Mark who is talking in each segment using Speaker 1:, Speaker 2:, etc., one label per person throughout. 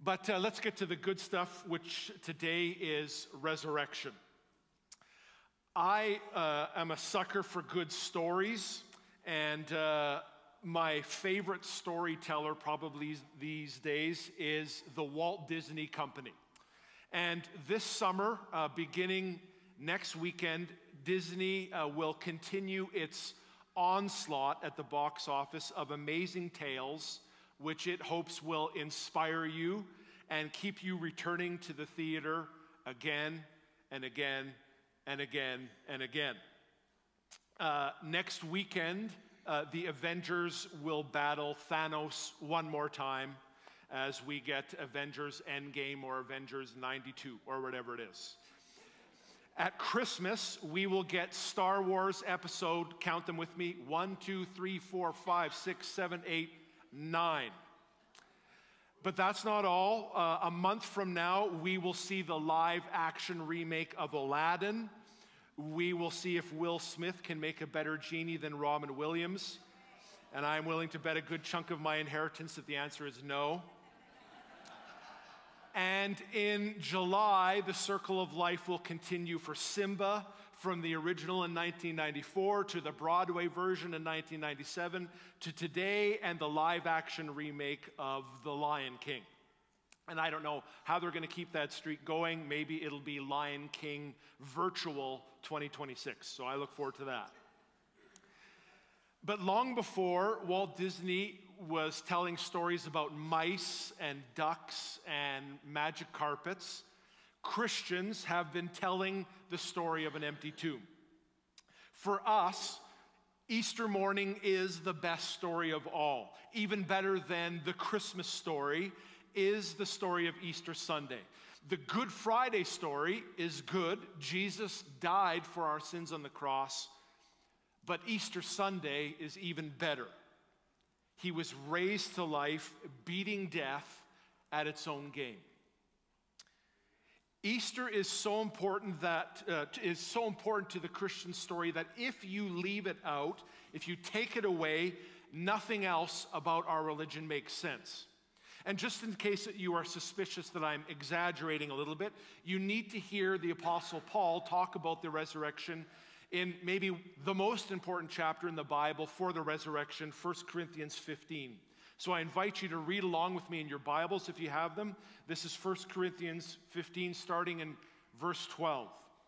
Speaker 1: But let's get to the good stuff, which today is resurrection. I am a sucker for good stories, and my favorite storyteller probably these days is the Walt Disney Company. And this summer, beginning next weekend, Disney will continue its onslaught at the box office of amazing tales, which it hopes will inspire you and keep you returning to the theater again and again and again and again. Next weekend, the Avengers will battle Thanos one more time as we get Avengers Endgame or Avengers 92 or whatever it is. At Christmas, we will get Star Wars episode, count them with me, 1, 2, 3, 4, 5, 6, 7, 8, 9. But that's not all. A month from now, we will see the live action remake of Aladdin. We will see if Will Smith can make a better genie than Robin Williams. And I'm willing to bet a good chunk of my inheritance that the answer is no. And in July, the Circle of Life will continue for Simba, from the original in 1994 to the Broadway version in 1997 to today and the live-action remake of The Lion King. And I don't know how they're going to keep that streak going. Maybe it'll be Lion King Virtual 2026. So I look forward to that. But long before Walt Disney was telling stories about mice and ducks and magic carpets, Christians have been telling the story of an empty tomb. For us, Easter morning is the best story of all. Even better than the Christmas story is the story of Easter Sunday. The Good Friday story is good. Jesus died for our sins on the cross. But Easter Sunday is even better. He was raised to life, beating death at its own game. Easter is so important to the Christian story that if you leave it out, if you take it away, nothing else about our religion makes sense. And just in case that you are suspicious that I'm exaggerating a little bit, you need to hear the Apostle Paul talk about the resurrection in maybe the most important chapter in the Bible for the resurrection, 1 Corinthians 15. So I invite you to read along with me in your Bibles if you have them. This is 1 Corinthians 15, starting in verse 12.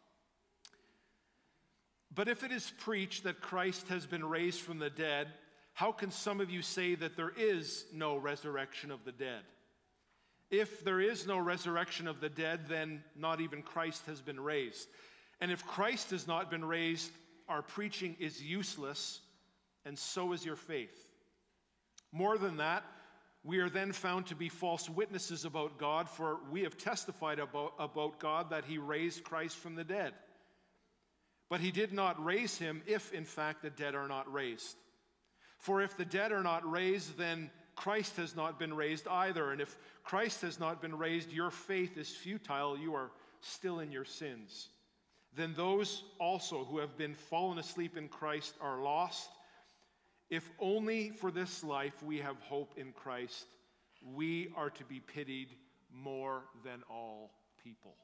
Speaker 1: But if it is preached that Christ has been raised from the dead, how can some of you say that there is no resurrection of the dead? If there is no resurrection of the dead, then not even Christ has been raised. And if Christ has not been raised, our preaching is useless, and so is your faith. More than that, we are then found to be false witnesses about God, for we have testified about God that he raised Christ from the dead. But he did not raise him if, in fact, the dead are not raised. For if the dead are not raised, then Christ has not been raised either. And if Christ has not been raised, your faith is futile. You are still in your sins. Then those also who have been fallen asleep in Christ are lost. If only for this life we have hope in Christ, we are to be pitied more than all people.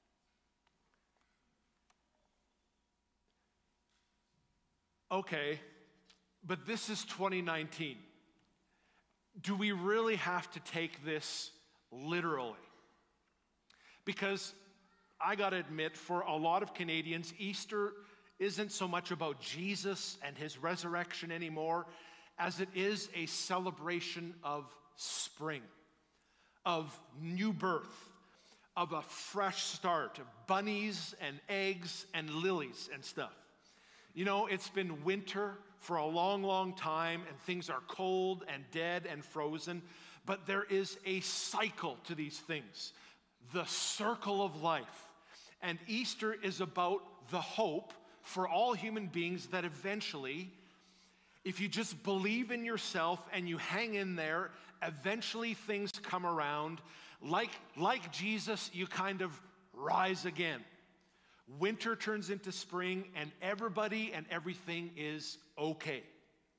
Speaker 1: Okay, but this is 2019. Do we really have to take this literally? Because I got to admit, for a lot of Canadians, Easter isn't so much about Jesus and his resurrection anymore as it is a celebration of spring, of new birth, of a fresh start, of bunnies and eggs and lilies and stuff. You know, it's been winter for a long, long time, and things are cold and dead and frozen, but there is a cycle to these things, the circle of life. And Easter is about the hope for all human beings that eventually, if you just believe in yourself and you hang in there, eventually things come around. Like Jesus, you kind of rise again. Winter turns into spring, and everybody and everything is okay.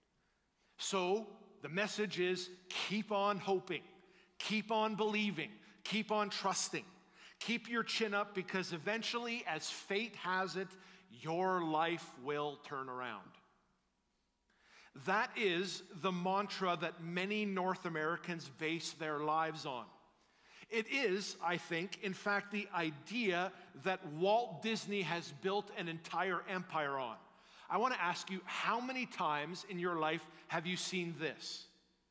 Speaker 1: So the message is keep on hoping, keep on believing, Keep on trusting. Keep your chin up, because eventually, as fate has it, your life will turn around. That is the mantra that many North Americans base their lives on. It is, I think, in fact, the idea that Walt Disney has built an entire empire on. I want to ask you, how many times in your life have you seen this?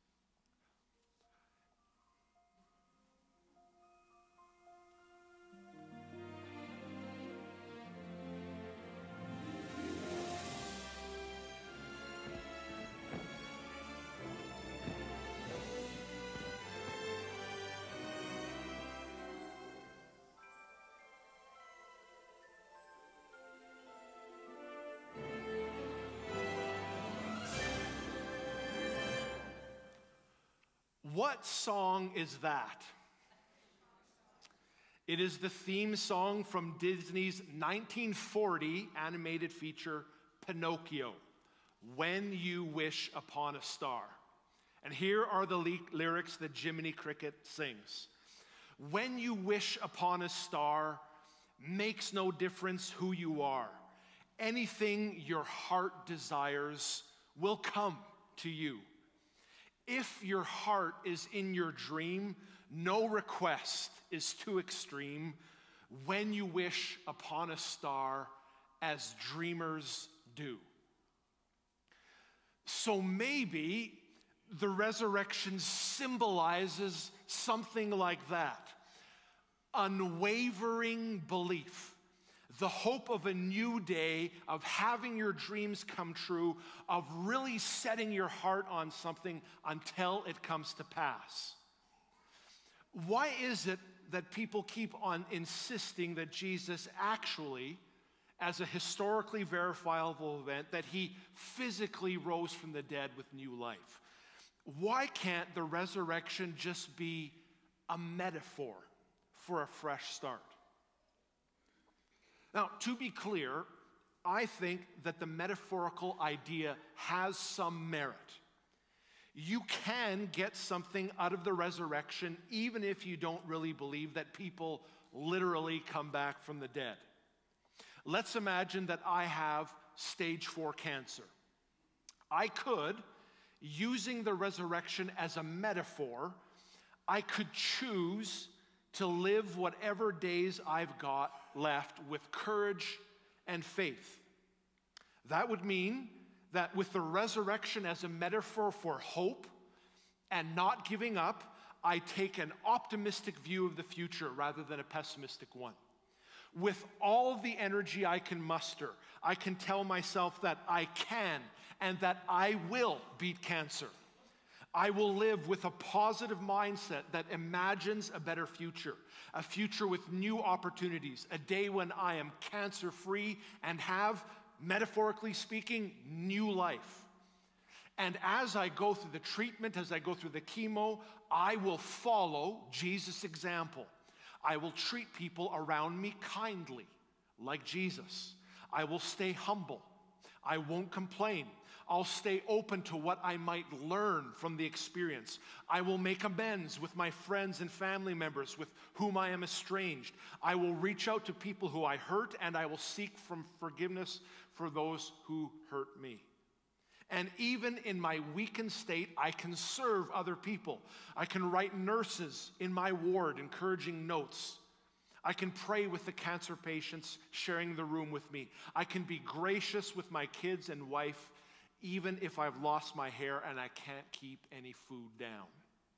Speaker 1: What song is that? It is the theme song from Disney's 1940 animated feature, Pinocchio, When You Wish Upon a Star. And here are the lyrics that Jiminy Cricket sings. When you wish upon a star, makes no difference who you are. Anything your heart desires will come to you. If your heart is in your dream, no request is too extreme. When you wish upon a star, as dreamers do. So maybe the resurrection symbolizes something like that. Unwavering belief. The hope of a new day, of having your dreams come true, of really setting your heart on something until it comes to pass. Why is it that people keep on insisting that Jesus actually, as a historically verifiable event, that he physically rose from the dead with new life? Why can't the resurrection just be a metaphor for a fresh start? Now, to be clear, I think that the metaphorical idea has some merit. You can get something out of the resurrection even if you don't really believe that people literally come back from the dead. Let's imagine that I have stage 4 cancer. I could, using the resurrection as a metaphor, I could choose to live whatever days I've got left with courage and faith. That would mean that with the resurrection as a metaphor for hope and not giving up, I take an optimistic view of the future rather than a pessimistic one. With all the energy I can muster, I can tell myself that I can and that I will beat cancer. I will live with a positive mindset that imagines a better future, a future with new opportunities, a day when I am cancer-free and have, metaphorically speaking, new life. And as I go through the treatment, as I go through the chemo, I will follow Jesus' example. I will treat people around me kindly, like Jesus. I will stay humble. I won't complain. I'll stay open to what I might learn from the experience. I will make amends with my friends and family members with whom I am estranged. I will reach out to people who I hurt, and I will seek forgiveness for those who hurt me. And even in my weakened state, I can serve other people. I can write nurses in my ward encouraging notes. I can pray with the cancer patients sharing the room with me. I can be gracious with my kids and wife, even if I've lost my hair and I can't keep any food down.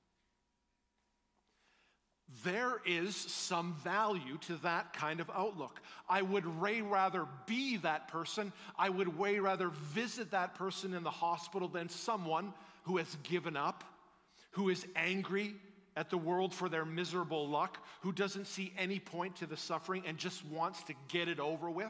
Speaker 1: There is some value to that kind of outlook. I would way rather be that person. I would way rather visit that person in the hospital than someone who has given up, who is angry at the world for their miserable luck, who doesn't see any point to the suffering and just wants to get it over with.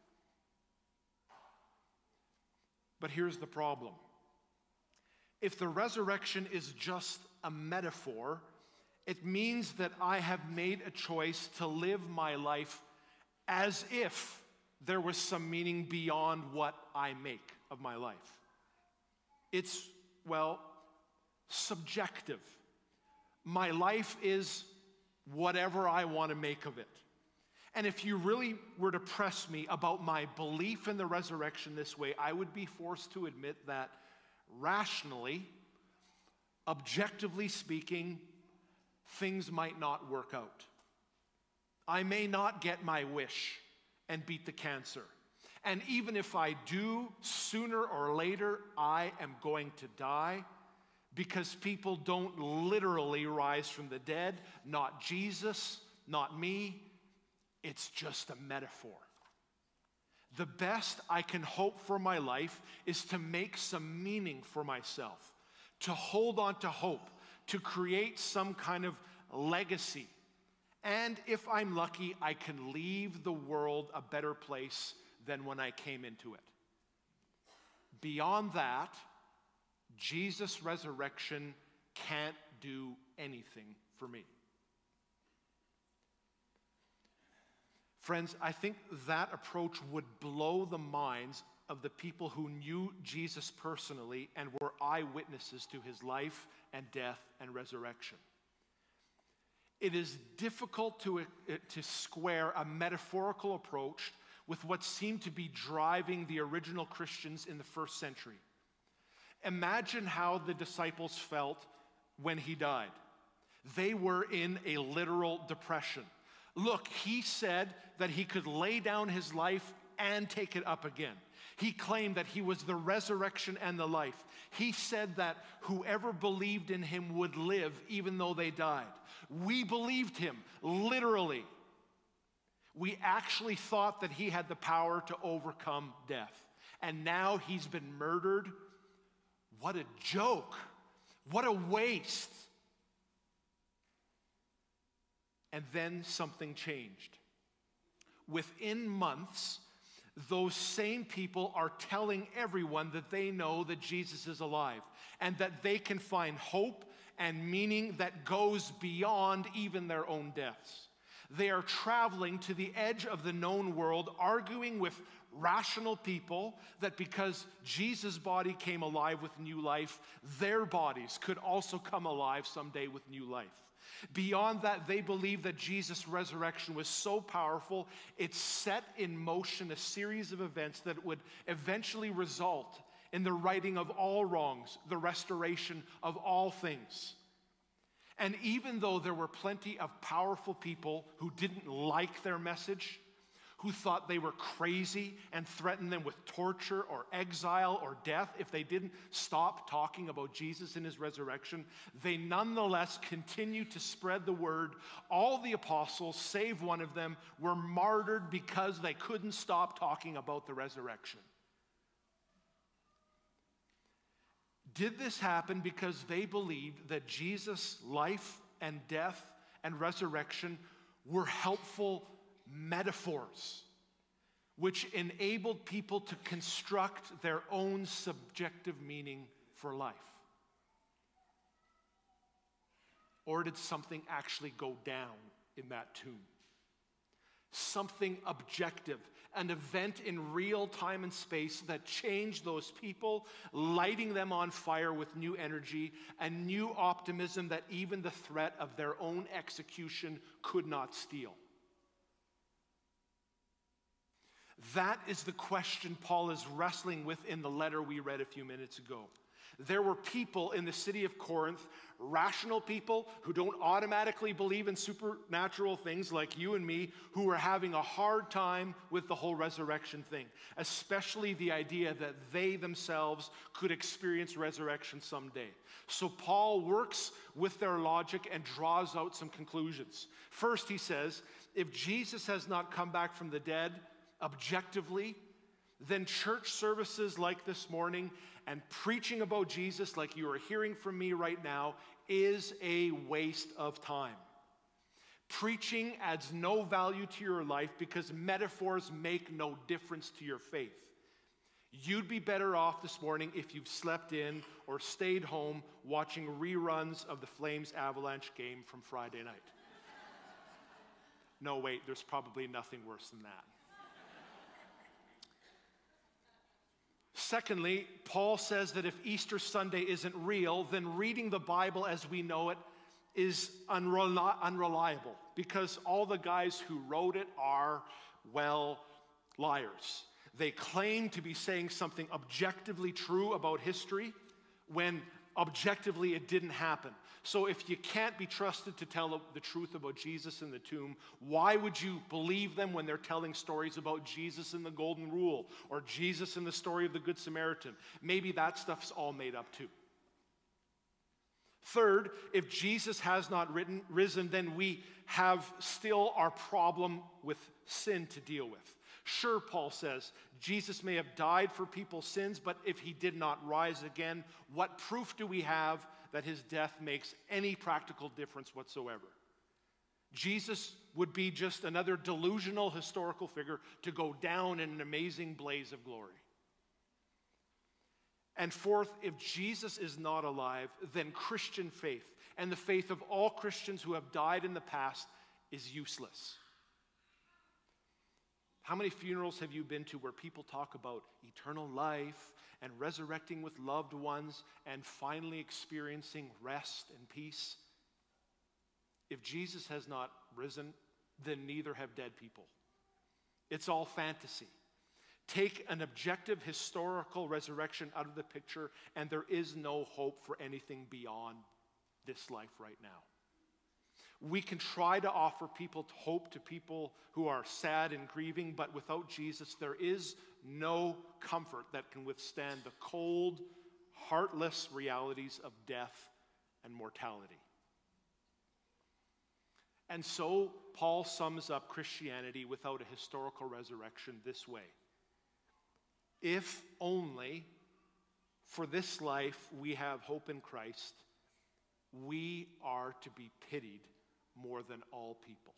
Speaker 1: But here's the problem. If the resurrection is just a metaphor, it means that I have made a choice to live my life as if there was some meaning beyond what I make of my life. It's, well, subjective. My life is whatever I want to make of it. And if you really were to press me about my belief in the resurrection this way, I would be forced to admit that rationally, objectively speaking, things might not work out. I may not get my wish and beat the cancer. And even if I do, sooner or later, I am going to die, because people don't literally rise from the dead. Not Jesus, not me. It's just a metaphor. The best I can hope for my life is to make some meaning for myself, to hold on to hope, to create some kind of legacy. And if I'm lucky, I can leave the world a better place than when I came into it. Beyond that, Jesus' resurrection can't do anything for me. Friends, I think that approach would blow the minds of the people who knew Jesus personally and were eyewitnesses to his life and death and resurrection. It is difficult to square a metaphorical approach with what seemed to be driving the original Christians in the first century. Imagine how the disciples felt when he died. They were in a literal depression. Look, he said that he could lay down his life and take it up again. He claimed that he was the resurrection and the life. He said that whoever believed in him would live even though they died. We believed him, literally. We actually thought that he had the power to overcome death. And now he's been murdered. What a joke. What a waste. And then something changed. Within months, those same people are telling everyone that they know that Jesus is alive and that they can find hope and meaning that goes beyond even their own deaths. They are traveling to the edge of the known world, arguing with rational people that because Jesus' body came alive with new life, their bodies could also come alive someday with new life. Beyond that, they believe that Jesus' resurrection was so powerful, it set in motion a series of events that would eventually result in the righting of all wrongs, the restoration of all things. And even though there were plenty of powerful people who didn't like their message, who thought they were crazy and threatened them with torture or exile or death if they didn't stop talking about Jesus and his resurrection, they nonetheless continued to spread the word. All the apostles, save one of them, were martyred because they couldn't stop talking about the resurrection. Did this happen because they believed that Jesus' life and death and resurrection were helpful metaphors which enabled people to construct their own subjective meaning for life? Or did something actually go down in that tomb? Something objective, an event in real time and space that changed those people, lighting them on fire with new energy and new optimism that even the threat of their own execution could not steal. That is the question Paul is wrestling with in the letter we read a few minutes ago. There were people in the city of Corinth, rational people who don't automatically believe in supernatural things like you and me, who were having a hard time with the whole resurrection thing, especially the idea that they themselves could experience resurrection someday. So Paul works with their logic and draws out some conclusions. First, he says, if Jesus has not come back from the dead, objectively, then church services like this morning and preaching about Jesus like you are hearing from me right now is a waste of time. Preaching adds no value to your life because metaphors make no difference to your faith. You'd be better off this morning if you've slept in or stayed home watching reruns of the Flames Avalanche game from Friday night. No, wait, there's probably nothing worse than that. Secondly, Paul says that if Easter Sunday isn't real, then reading the Bible as we know it is unreliable because all the guys who wrote it are, well, liars. They claim to be saying something objectively true about history when objectively it didn't happen. So if you can't be trusted to tell the truth about Jesus in the tomb, why would you believe them when they're telling stories about Jesus in the Golden Rule or Jesus in the story of the Good Samaritan? Maybe that stuff's all made up too. Third, if Jesus has not risen, then we have still our problem with sin to deal with. Sure, Paul says, Jesus may have died for people's sins, but if he did not rise again, what proof do we have that his death makes any practical difference whatsoever? Jesus would be just another delusional historical figure to go down in an amazing blaze of glory. And fourth, if Jesus is not alive, then Christian faith and the faith of all Christians who have died in the past is useless. How many funerals have you been to where people talk about eternal life and resurrecting with loved ones and finally experiencing rest and peace? If Jesus has not risen, then neither have dead people. It's all fantasy. Take an objective historical resurrection out of the picture, and there is no hope for anything beyond this life right now. We can try to offer hope to people who are sad and grieving, but without Jesus, there is no comfort that can withstand the cold, heartless realities of death and mortality. And so, Paul sums up Christianity without a historical resurrection this way. If only for this life we have hope in Christ, we are to be pitied more than all people.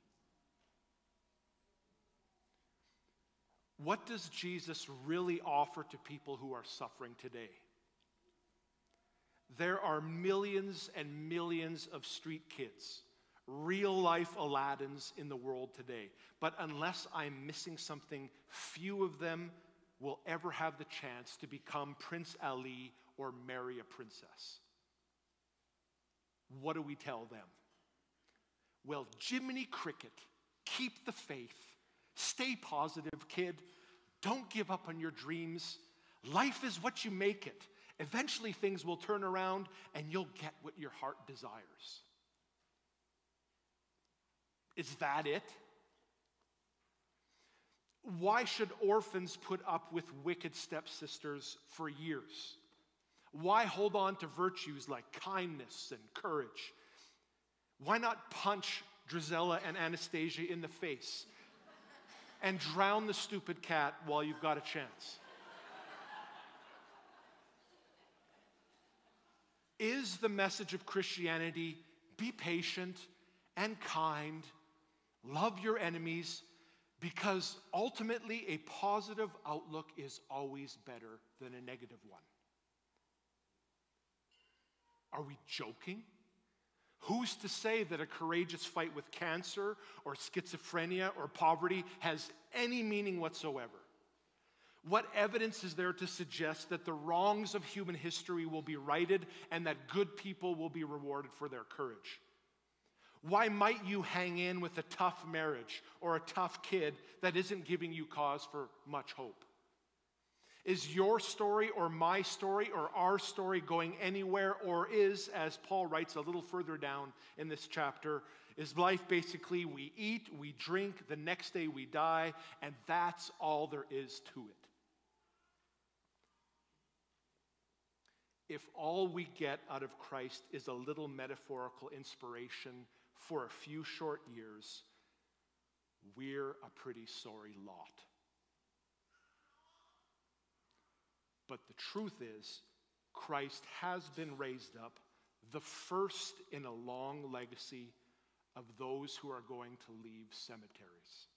Speaker 1: What does Jesus really offer to people who are suffering today? There are millions and millions of street kids, real-life Aladdins in the world today. But unless I'm missing something, few of them will ever have the chance to become Prince Ali or marry a princess. What do we tell them? Well, Jiminy Cricket, keep the faith. Stay positive, kid. Don't give up on your dreams. Life is what you make it. Eventually things will turn around and you'll get what your heart desires. Is that it? Why should orphans put up with wicked stepsisters for years? Why hold on to virtues like kindness and courage? Why not punch Drizella and Anastasia in the face and drown the stupid cat while you've got a chance? Is the message of Christianity be patient and kind, love your enemies, because ultimately a positive outlook is always better than a negative one? Are we joking? Who's to say that a courageous fight with cancer or schizophrenia or poverty has any meaning whatsoever? What evidence is there to suggest that the wrongs of human history will be righted and that good people will be rewarded for their courage? Why might you hang in with a tough marriage or a tough kid that isn't giving you cause for much hope? Is your story or my story or our story going anywhere, or is, as Paul writes a little further down in this chapter, is life basically we eat, we drink, the next day we die, and that's all there is to it? If all we get out of Christ is a little metaphorical inspiration for a few short years, we're a pretty sorry lot. But the truth is, Christ has been raised up, the first in a long legacy of those who are going to leave cemeteries.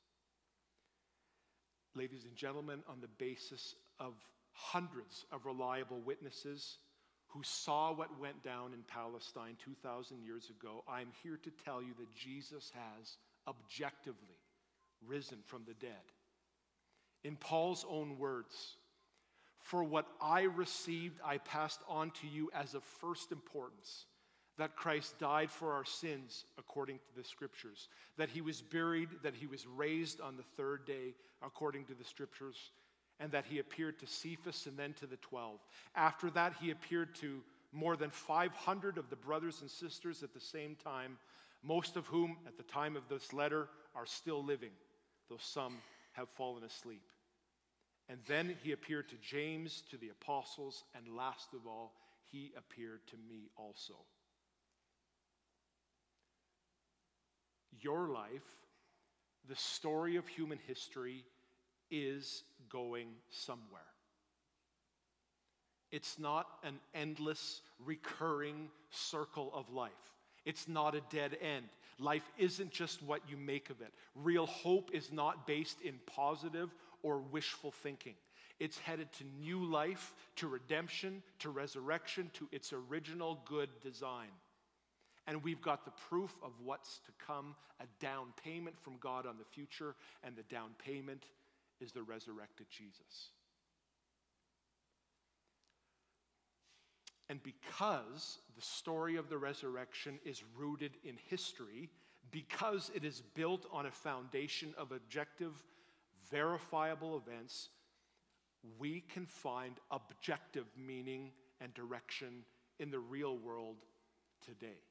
Speaker 1: Ladies and gentlemen, on the basis of hundreds of reliable witnesses who saw what went down in Palestine 2,000 years ago, I'm here to tell you that Jesus has objectively risen from the dead. In Paul's own words, "For what I received, I passed on to you as of first importance, that Christ died for our sins according to the Scriptures, that he was buried, that he was raised on the third day according to the Scriptures, and that he appeared to Cephas and then to the 12. After that, he appeared to more than 500 of the brothers and sisters at the same time, most of whom at the time of this letter are still living, though some have fallen asleep. And then he appeared to James, to the apostles, and last of all, he appeared to me also. Your life, the story of human history, is going somewhere. It's not an endless, recurring circle of life. It's not a dead end. Life isn't just what you make of it. Real hope is not based in positive or wishful thinking. It's headed to new life, to redemption, to resurrection, to its original good design. And we've got the proof of what's to come, a down payment from God on the future, and the down payment is the resurrected Jesus. And because the story of the resurrection is rooted in history, because it is built on a foundation of objective, verifiable events, we can find objective meaning and direction in the real world today.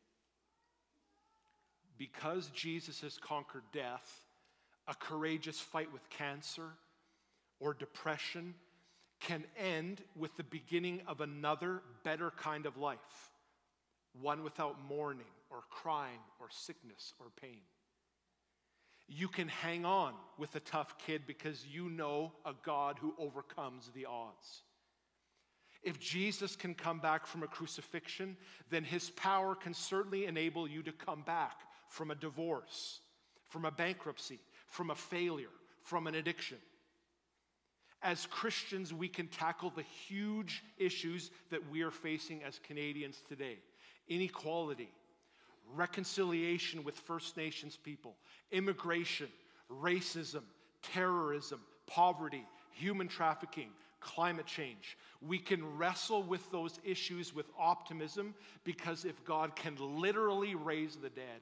Speaker 1: Because Jesus has conquered death, a courageous fight with cancer or depression can end with the beginning of another, better kind of life, one without mourning or crying or sickness or pain. You can hang on with a tough kid because you know a God who overcomes the odds. If Jesus can come back from a crucifixion, then his power can certainly enable you to come back from a divorce, from a bankruptcy, from a failure, from an addiction. As Christians, we can tackle the huge issues that we are facing as Canadians today. Inequality, reconciliation with First Nations people, immigration, racism, terrorism, poverty, human trafficking, climate change. We can wrestle with those issues with optimism because if God can literally raise the dead,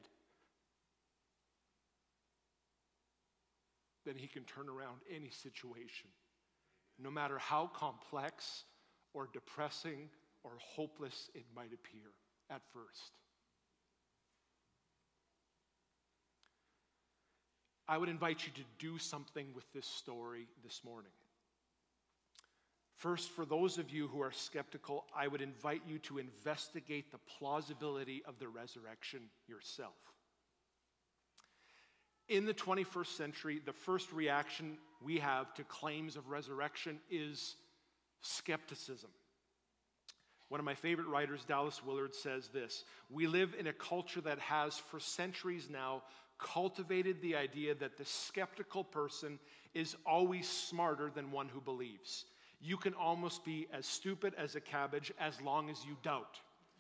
Speaker 1: then he can turn around any situation, no matter how complex or depressing or hopeless it might appear at first. I would invite you to do something with this story this morning. First, for those of you who are skeptical, I would invite you to investigate the plausibility of the resurrection yourself. In the 21st century, the first reaction we have to claims of resurrection is skepticism. One of my favorite writers, Dallas Willard, says this: "We live in a culture that has, for centuries now, cultivated the idea that the skeptical person is always smarter than one who believes. You can almost be as stupid as a cabbage as long as you doubt."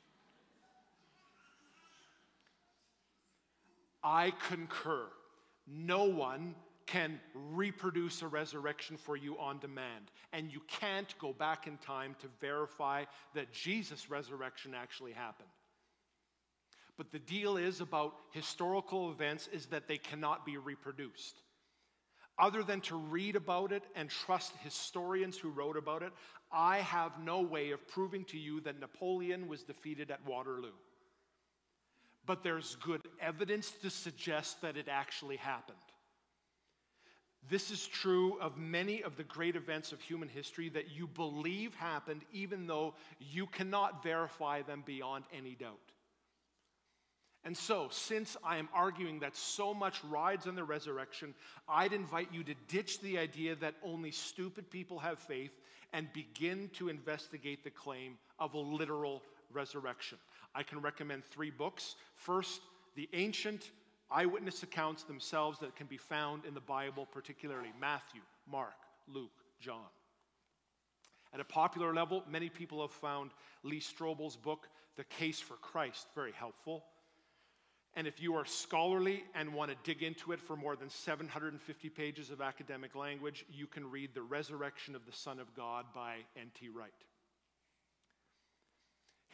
Speaker 1: I concur. No one can reproduce a resurrection for you on demand, and you can't go back in time to verify that Jesus' resurrection actually happened. But the deal is about historical events is that they cannot be reproduced. Other than to read about it and trust historians who wrote about it, I have no way of proving to you that Napoleon was defeated at Waterloo. But there's good evidence to suggest that it actually happened. This is true of many of the great events of human history that you believe happened even though you cannot verify them beyond any doubt. And so, since I am arguing that so much rides on the resurrection, I'd invite you to ditch the idea that only stupid people have faith and begin to investigate the claim of a literal resurrection. I can recommend 3 books. First, the ancient eyewitness accounts themselves that can be found in the Bible, particularly Matthew, Mark, Luke, John. At a popular level, many people have found Lee Strobel's book, The Case for Christ, very helpful. And if you are scholarly and want to dig into it for more than 750 pages of academic language, you can read The Resurrection of the Son of God by N.T. Wright.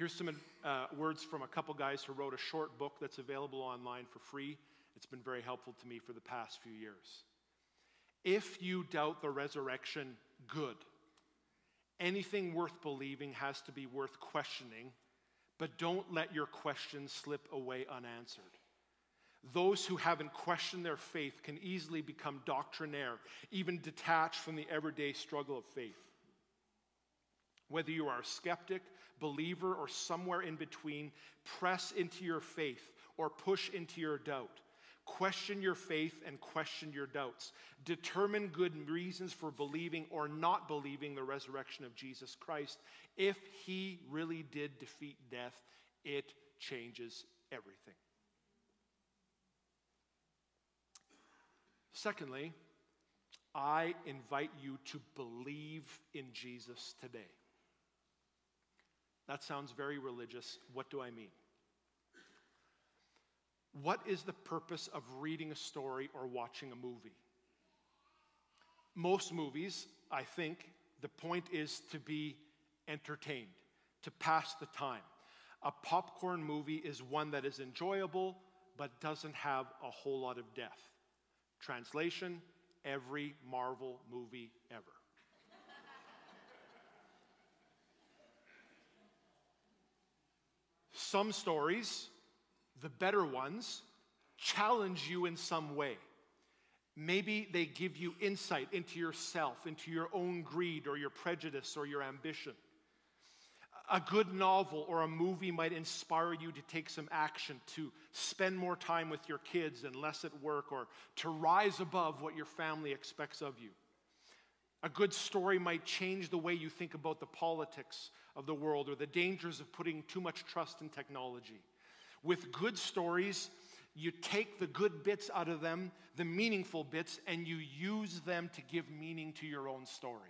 Speaker 1: Here's some words from a couple guys who wrote a short book that's available online for free. It's been very helpful to me for the past few years. If you doubt the resurrection, good. Anything worth believing has to be worth questioning, but don't let your questions slip away unanswered. Those who haven't questioned their faith can easily become doctrinaire, even detached from the everyday struggle of faith. Whether you are a skeptic, believer, or somewhere in between, press into your faith or push into your doubt. Question your faith and question your doubts. Determine good reasons for believing or not believing the resurrection of Jesus Christ. If he really did defeat death, it changes everything. Secondly, I invite you to believe in Jesus today. That sounds very religious. What do I mean? What is the purpose of reading a story or watching a movie? Most movies, I think, the point is to be entertained, to pass the time. A popcorn movie is one that is enjoyable but doesn't have a whole lot of depth. Translation, every Marvel movie ever. Some stories, the better ones, challenge you in some way. Maybe they give you insight into yourself, into your own greed or your prejudice or your ambition. A good novel or a movie might inspire you to take some action, to spend more time with your kids and less at work, or to rise above what your family expects of you. A good story might change the way you think about the politics of the world or the dangers of putting too much trust in technology. With good stories, you take the good bits out of them, the meaningful bits, and you use them to give meaning to your own story.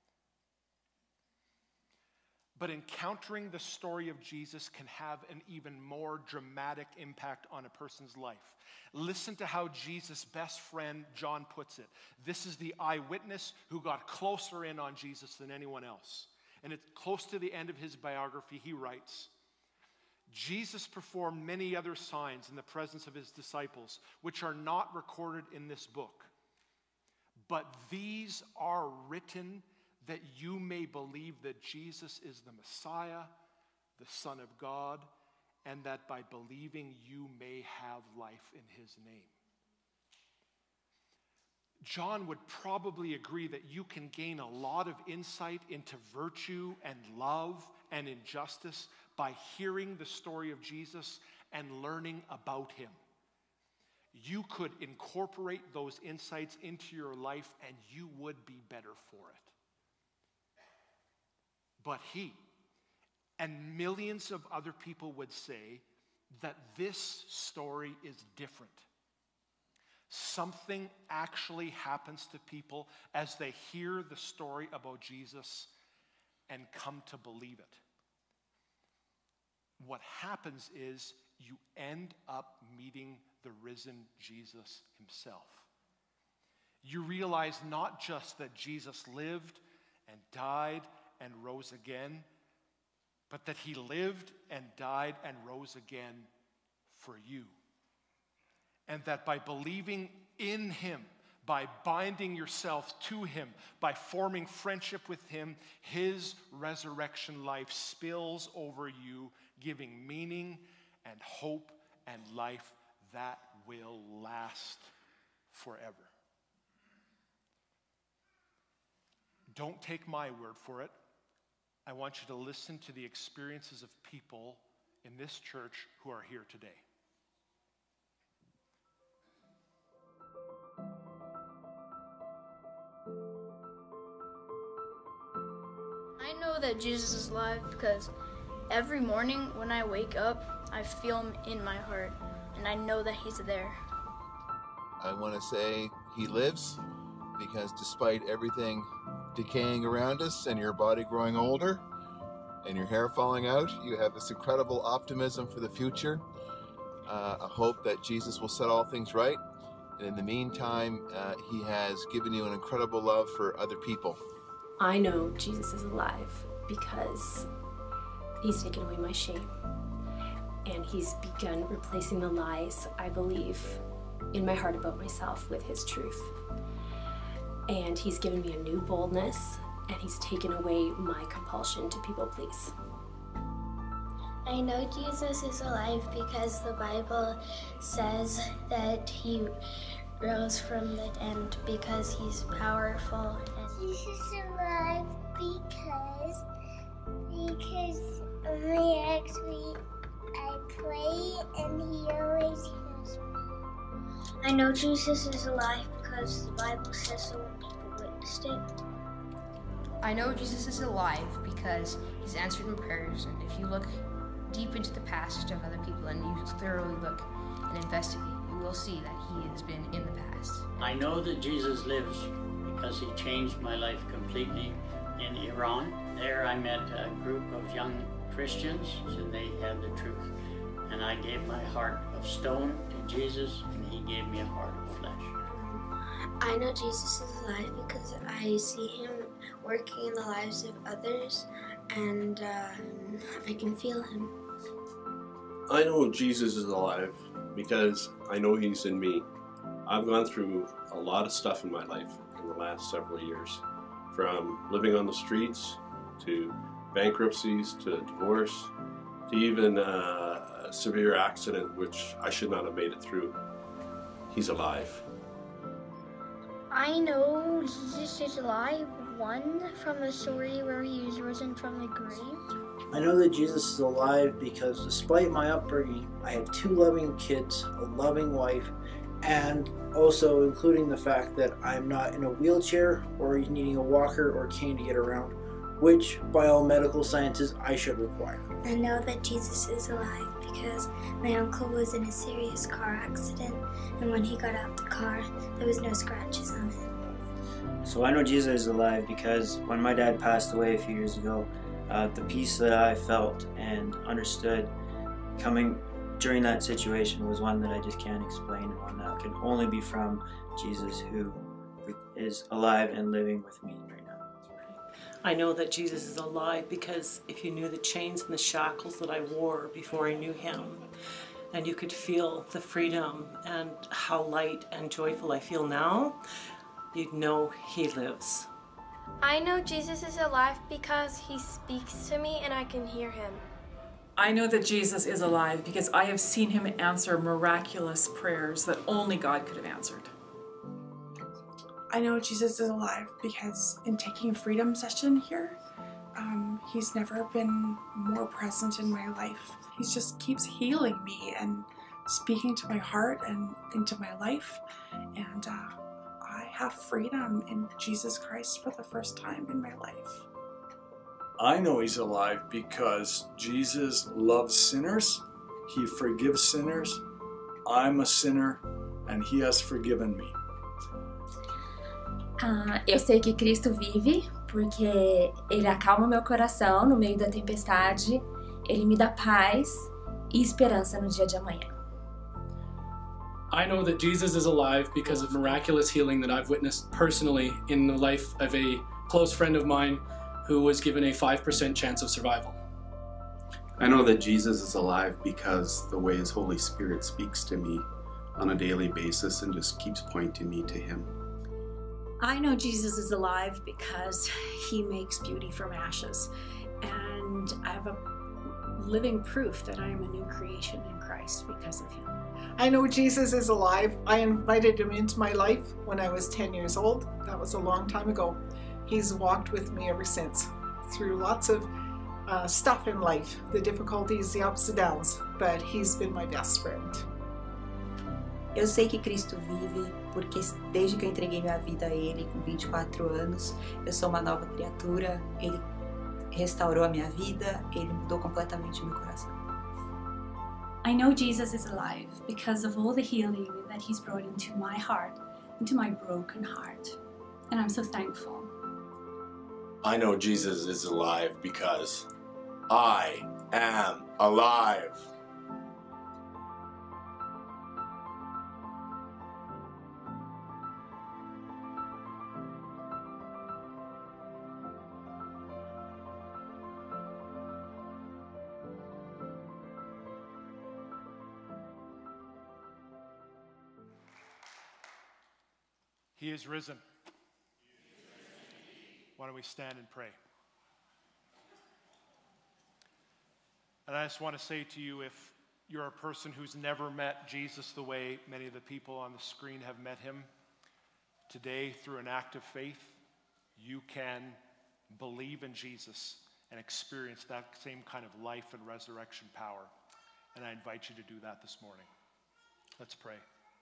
Speaker 1: But encountering the story of Jesus can have an even more dramatic impact on a person's life. Listen to how Jesus' best friend John puts it. This is the eyewitness who got closer in on Jesus than anyone else. And it's close to the end of his biography. He writes, Jesus performed many other signs in the presence of his disciples, which are not recorded in this book. But these are written that you may believe that Jesus is the Messiah, the Son of God, and that by believing you may have life in his name. John would probably agree that you can gain a lot of insight into virtue and love and injustice by hearing the story of Jesus and learning about him. You could incorporate those insights into your life and you would be better for it. But he and millions of other people would say that this story is different. Something actually happens to people as they hear the story about Jesus and come to believe it. What happens is you end up meeting the risen Jesus himself. You realize not just that Jesus lived and died and rose again, but that he lived and died and rose again for you. And that by believing in him, by binding yourself to him, by forming friendship with him, his resurrection life spills over you, giving meaning and hope and life that will last forever. Don't take my word for it. I want you to listen to the experiences of people in this church who are here today.
Speaker 2: I know that Jesus is alive because every morning when I wake up, I feel him in my heart, and I know that he's there.
Speaker 3: I want to say he lives because despite everything decaying around us and your body growing older and your hair falling out, you have this incredible optimism for the future, a hope that Jesus will set all things right. And in the meantime, he has given you an incredible love for other people.
Speaker 4: I know Jesus is alive because He's taken away my shame. And he's begun replacing the lies I believe in my heart about myself with his truth. And he's given me a new boldness, and he's taken away my compulsion to people please.
Speaker 5: I know Jesus is alive because the Bible says that he rose from the dead because he's powerful.
Speaker 6: Jesus is alive because when I ask me, I pray and he always hears me.
Speaker 5: I know Jesus is alive because the Bible says so when people witnessed it.
Speaker 7: I know Jesus is alive because he's answered my prayers, and if you look deep into the past of other people and you thoroughly look and investigate, you will see that he has been in the past.
Speaker 8: I know that Jesus lives because he changed my life completely in Iran. There I met a group of young Christians and they had the truth. And I gave my heart of stone to Jesus and he gave me a heart of flesh.
Speaker 5: I know Jesus is alive because I see him working in the lives of others and I can feel him.
Speaker 9: I know Jesus is alive because I know he's in me. I've gone through a lot of stuff in my life in the last several years, from living on the streets to bankruptcies to divorce to even a severe accident which I should not have made it through. He's alive.
Speaker 5: I know Jesus is alive, one, from the story where he was risen from the grave.
Speaker 10: I know that Jesus is alive because despite my upbringing, I have 2 loving kids, a loving wife, and also including the fact that I'm not in a wheelchair or needing a walker or cane to get around, which by all medical sciences I should require.
Speaker 5: I know that Jesus is alive because my uncle was in a serious car accident, and when he got out the car, there was no scratches on it.
Speaker 11: So I know Jesus is alive because when my dad passed away a few years ago, the peace that I felt and understood coming during that situation was one that I just can't explain, and one that can only be from Jesus, who is alive and living with me right now.
Speaker 12: I know that Jesus is alive because if you knew the chains and the shackles that I wore before I knew him, and you could feel the freedom and how light and joyful I feel now, you'd know he lives.
Speaker 13: I know Jesus is alive because he speaks to me and I can hear him.
Speaker 14: I know that Jesus is alive because I have seen him answer miraculous prayers that only God could have answered.
Speaker 15: I know Jesus is alive because in taking Freedom Session here, he's never been more present in my life. He just keeps healing me and speaking to my heart and into my life, and I have freedom in Jesus Christ for the first time in my life.
Speaker 16: I know he's alive because Jesus loves sinners, he forgives sinners, I'm a sinner, and he has forgiven me.
Speaker 4: Eu sei que Cristo vive porque Ele acalma meu coração no meio da tempestade, Ele me dá paz e esperança no dia de amanhã.
Speaker 17: I know that Jesus is alive because of miraculous healing that I've witnessed personally in the life of a close friend of mine who was given a 5% chance of survival.
Speaker 18: I know that Jesus is alive because the way his Holy Spirit speaks to me on a daily basis and just keeps pointing me to him.
Speaker 19: I know Jesus is alive because he makes beauty from ashes, and I have a living proof that I am a new creation in Christ because of him.
Speaker 20: I know Jesus is alive. I invited him into my life when I was 10 years old. That was a long time ago. He's walked with me ever since, through lots of stuff in life, the difficulties, the ups and downs, but he's been my best friend.
Speaker 21: Eu sei que Cristo vive porque desde que eu entreguei minha vida a Ele com 24 anos, eu sou uma nova criatura, Ele restaurou a minha vida, Ele mudou completamente o meu coração.
Speaker 22: I know Jesus is alive because of all the healing that he's brought into my heart, into my broken heart, and I'm so thankful.
Speaker 23: I know Jesus is alive because I am alive.
Speaker 1: He is risen. Why don't we stand and pray? And I just want to say to you, if you're a person who's never met Jesus the way many of the people on the screen have met him, today, through an act of faith, you can believe in Jesus and experience that same kind of life and resurrection power. And I invite you to do that this morning. Let's pray.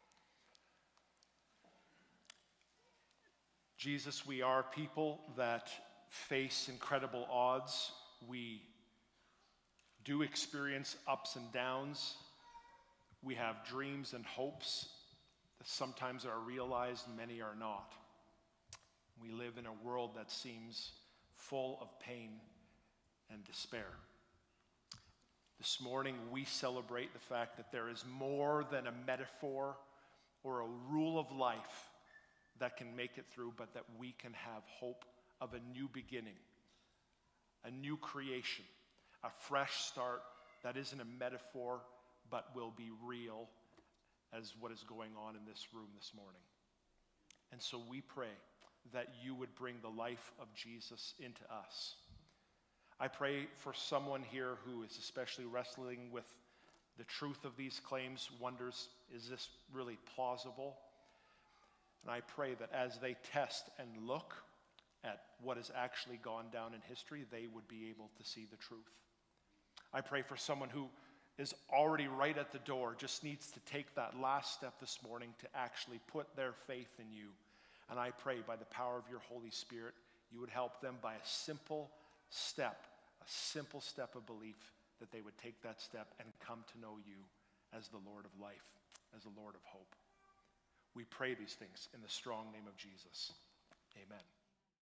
Speaker 1: Jesus, we are people that face incredible odds. We do experience ups and downs. We have dreams and hopes that sometimes are realized and many are not. We live in a world that seems full of pain and despair. This morning we celebrate the fact that there is more than a metaphor or a rule of life that can make it through, but that we can have hope of a new beginning, a new creation, a fresh start that isn't a metaphor but will be real as what is going on in this room this morning. And so we pray that you would bring the life of Jesus into us. I pray for someone here who is especially wrestling with the truth of these claims, wonders, is this really plausible? And I pray that as they test and look at what has actually gone down in history, they would be able to see the truth. I pray for someone who is already right at the door, just needs to take that last step this morning to actually put their faith in you. And I pray by the power of your Holy Spirit, you would help them by a simple step of belief, that they would take that step and come to know you as the Lord of life, as the Lord of hope. We pray these things in the strong name of Jesus. Amen.